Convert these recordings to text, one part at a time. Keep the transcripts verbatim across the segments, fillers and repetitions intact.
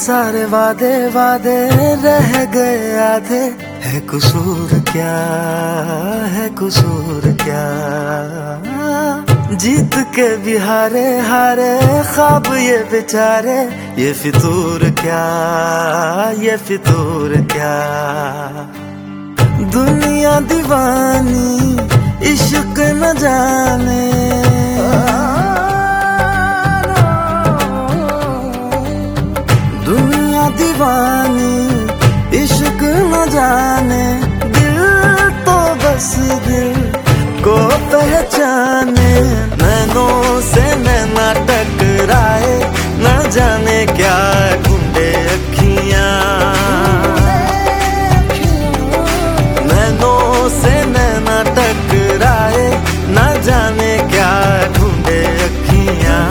सारे वादे वादे रह गए आधे। है कसूर क्या, है कसूर क्या, जीत के भी हारे हारे ख्वाब ये बेचारे। ये फितूर क्या, ये फितूर क्या, दुनिया दीवानी इश्क न जाने। दुनिया दीवानी इश्क न जाने, दिल तो बस दिल को पहचाने। नैनों से नैना टकराए, न जाने क्या ढूंढे अखियां। नैनों से नैना टकराए, न जाने क्या ढूंढे अखियां।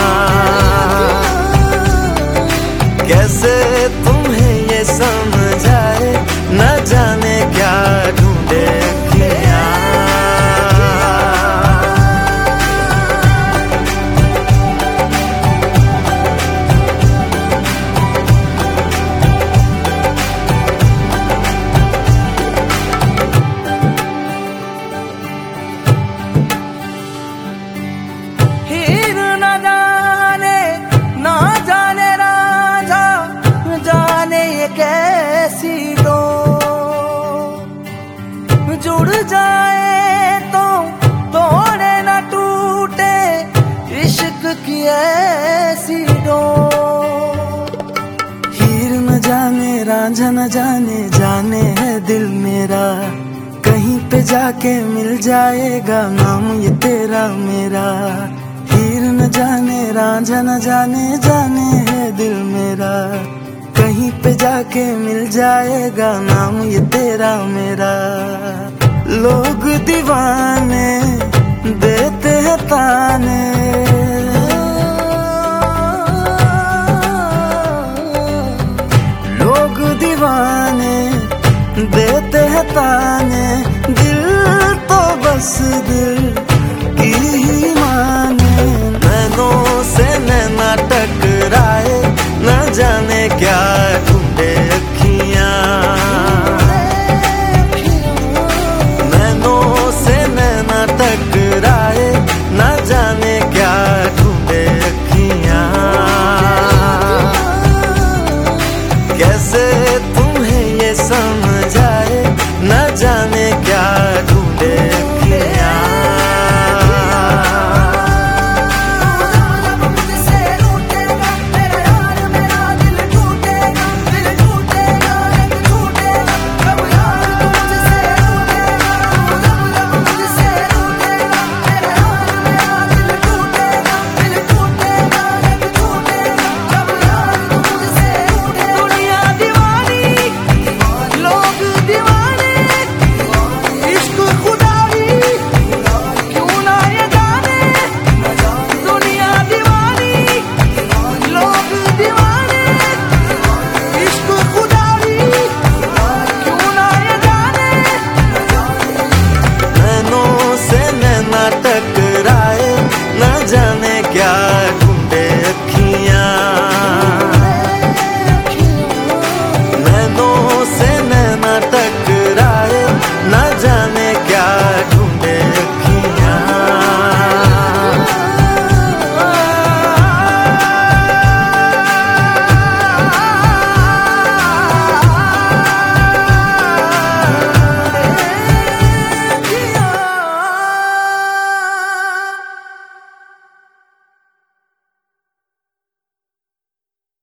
कैसे तुम्हें ये समझाए, न जाने क्या ढूंढे अखियां। हीर न जाने, ना जाने राजा, जाने ये कैसी दो जुड़ जाए तो तोड़े न टूटे, इश्क की ऐसी डो। हीर न जाने रांझा न जाने, जाने है दिल मेरा। कहीं पे जाके मिल जाएगा नाम ये तेरा मेरा। हीर न जाने रांझा न जाने, जाने है दिल मेरा। कहीं पे जाके मिल जाएगा नाम ये तेरा मेरा। लोग दीवाने देते हैं ताने, लोग दीवाने देते हैं ताने। दिल तो बस दिल